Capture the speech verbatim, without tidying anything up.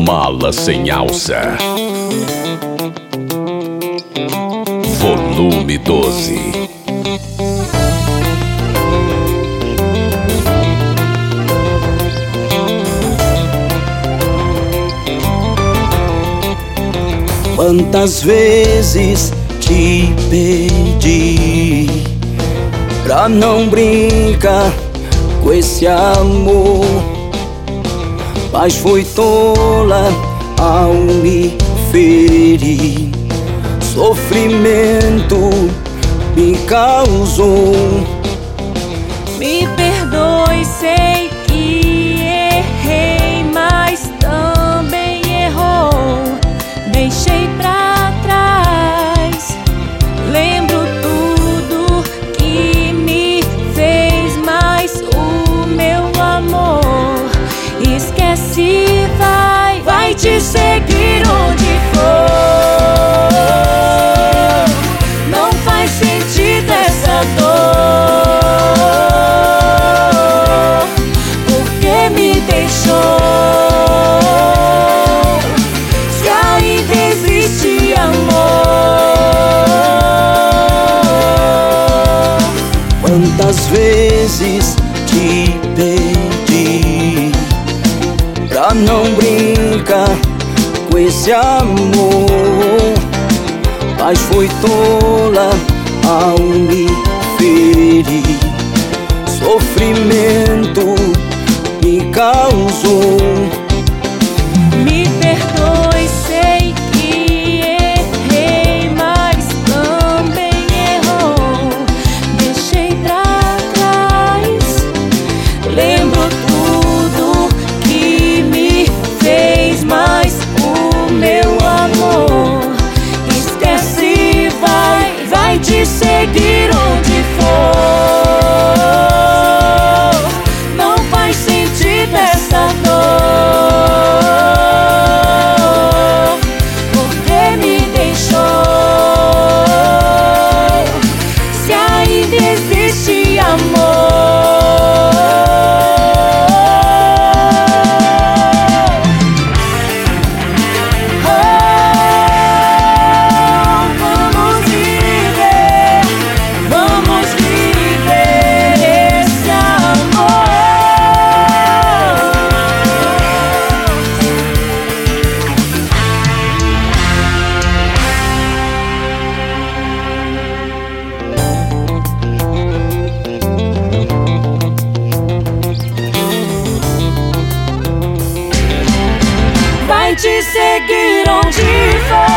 Mala sem alça. Volume doze. Quantas vezes te pedi pra não brincar com esse amor, mas fui tola ao me ferir. Sofrimento me causou. Me perdoe, sei que errei, mas também errou. Deixei pra trás, lembro tudo que me fez, mas o meu amor esquece, vai, vai te seguir onde for. Não faz sentido essa dor, porque me deixou. Se ainda existe amor. Quantas vezes te pedi pra não brincar com esse amor, mas fui tola ao me ferir. Sofrimento me causou. Me perdoe, sei que errei, mas também errou. Deixei pra trás, lembro tudo que me fez, mas o meu amor esquece, vai, vai te seguir onde for. Não faz sentido essa dor, porque me deixou. Se ainda existe amor. Oh, vamos viver, vamos viver esse amor. Vai te seguir onde for.